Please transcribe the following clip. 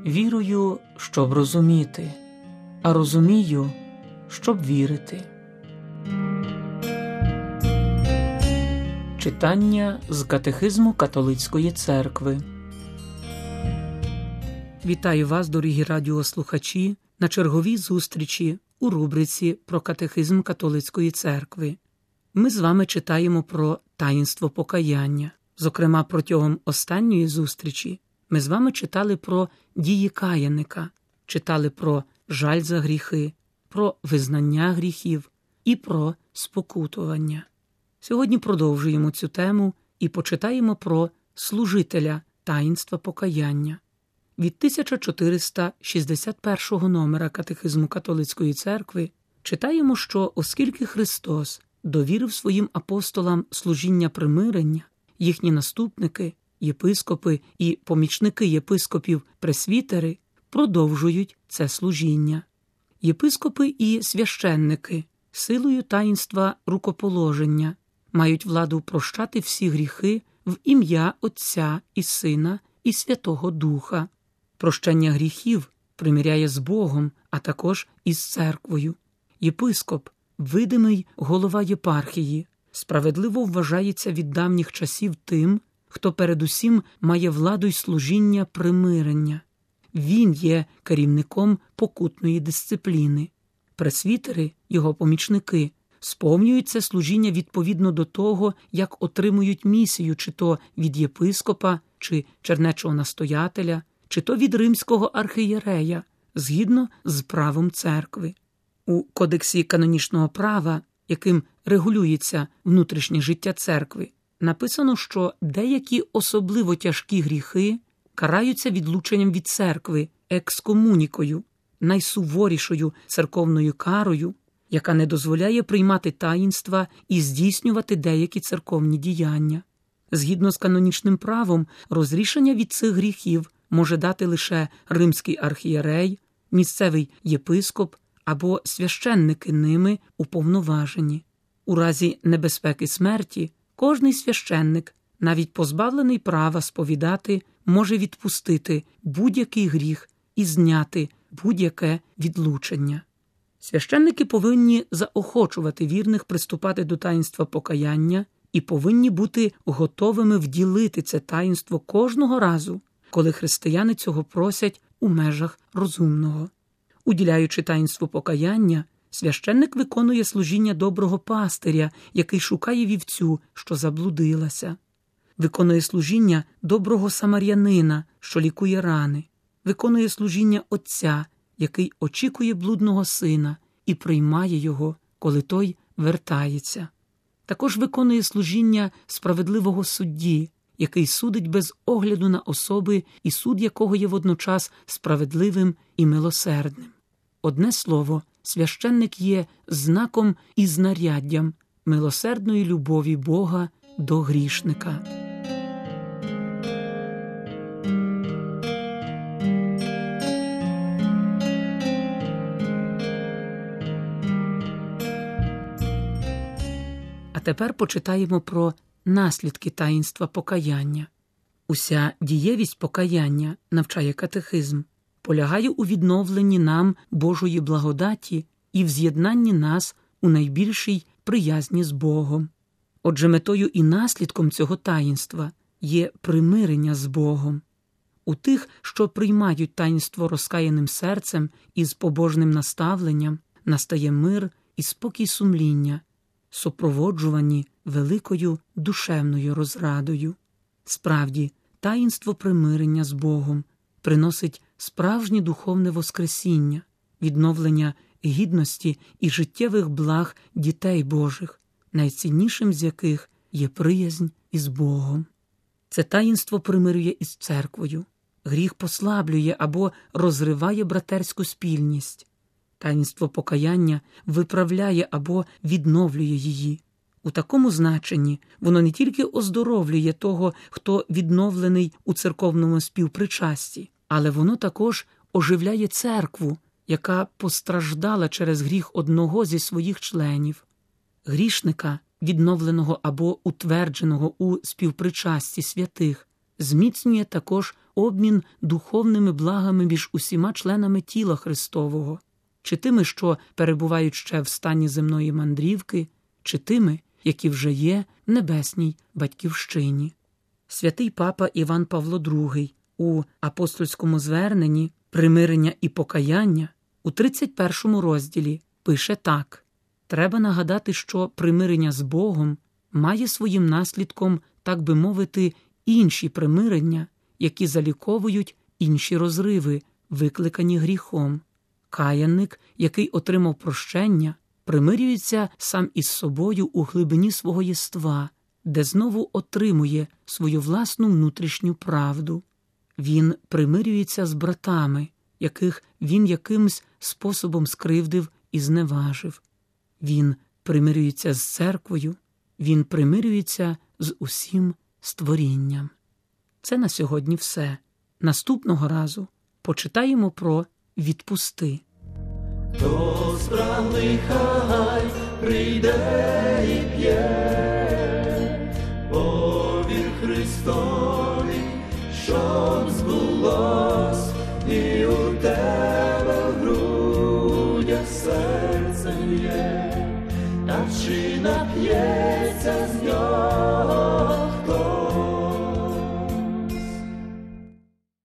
Вірую, щоб розуміти, а розумію, щоб вірити. Читання з Катехизму Католицької Церкви. Вітаю вас, дорогі радіослухачі, на черговій зустрічі у рубриці про Катехизм Католицької Церкви. Ми з вами читаємо про таїнство покаяння. Зокрема, протягом останньої зустрічі ми з вами читали про дії каяника, читали про жаль за гріхи, про визнання гріхів і про спокутування. Сьогодні продовжуємо цю тему і почитаємо про служителя таїнства покаяння. Від 1461 номера Катехизму Католицької Церкви читаємо, що оскільки Христос довірив своїм апостолам служіння примирення, їхні наступники, єпископи і помічники єпископів-пресвітери продовжують це служіння. Єпископи і священники силою таїнства рукоположення мають владу прощати всі гріхи в ім'я Отця і Сина і Святого Духа. Прощення гріхів примиряє з Богом, а також із церквою. Єпископ, видимий голова єпархії, справедливо вважається від давніх часів тим, хто передусім має владу й служіння примирення. Він є керівником покутної дисципліни. Пресвітери, його помічники, сповнюють це служіння відповідно до того, як отримують місію, чи то від єпископа, чи чернечого настоятеля, чи то від римського архієрея, згідно з правом церкви. У Кодексі канонічного права, яким регулюється внутрішнє життя церкви, написано, що деякі особливо тяжкі гріхи караються відлученням від церкви, екскомунікою, найсуворішою церковною карою, яка не дозволяє приймати таїнства і здійснювати деякі церковні діяння. Згідно з канонічним правом, розрішення від цих гріхів може дати лише римський архієрей, місцевий єпископ або священники ними уповноважені. У разі небезпеки смерті кожний священник, навіть позбавлений права сповідати, може відпустити будь-який гріх і зняти будь-яке відлучення. Священники повинні заохочувати вірних приступати до таїнства покаяння і повинні бути готовими вділити це таїнство кожного разу, коли християни цього просять у межах розумного. Уділяючи таїнство покаяння, священник виконує служіння доброго пастиря, який шукає вівцю, що заблудилася. Виконує служіння доброго самарянина, що лікує рани. Виконує служіння отця, який очікує блудного сина і приймає його, коли той вертається. Також виконує служіння справедливого судді, який судить без огляду на особи і суд якого є водночас справедливим і милосердним. Одне слово, священник є знаком і знаряддям милосердної любові Бога до грішника. А тепер почитаємо про наслідки таїнства покаяння. Уся дієвість покаяння, навчає катехизм, полягає у відновленні нам Божої благодаті і в з'єднанні нас у найбільшій приязні з Богом. Отже, метою і наслідком цього таїнства є примирення з Богом. У тих, що приймають таїнство розкаяним серцем і з побожним наставленням, настає мир і спокій сумління, супроводжувані великою душевною розрадою. Справді, таїнство примирення з Богом приносить справжнє духовне воскресіння, відновлення гідності і життєвих благ дітей Божих, найціннішим з яких є приязнь із Богом. Це таїнство примирює із церквою, гріх послаблює або розриває братерську спільність. Таїнство покаяння виправляє або відновлює її. У такому значенні воно не тільки оздоровлює того, хто відновлений у церковному співпричасті, але воно також оживляє церкву, яка постраждала через гріх одного зі своїх членів. Грішника, відновленого або утвердженого у співпричасті святих, зміцнює також обмін духовними благами між усіма членами тіла Христового, чи тими, що перебувають ще в стані земної мандрівки, чи тими, які вже є в небесній батьківщині. Святий папа Іван Павло II у апостольському зверненні «Примирення і покаяння» у 31 розділі пише так: «Треба нагадати, що примирення з Богом має своїм наслідком, так би мовити, інші примирення, які заліковують інші розриви, викликані гріхом. Каянник, який отримав прощення, примирюється сам із собою у глибині свого єства, де знову отримує свою власну внутрішню правду. Він примирюється з братами, яких він якимсь способом скривдив і зневажив. Він примирюється з церквою, він примирюється з усім створінням». Це на сьогодні все. Наступного разу почитаємо про «Відпусти». Хто справний, хай прийде і п'є, повір Христові, щоб збулось, і у тебе в грудях серцем є, та чи нап'ється з нього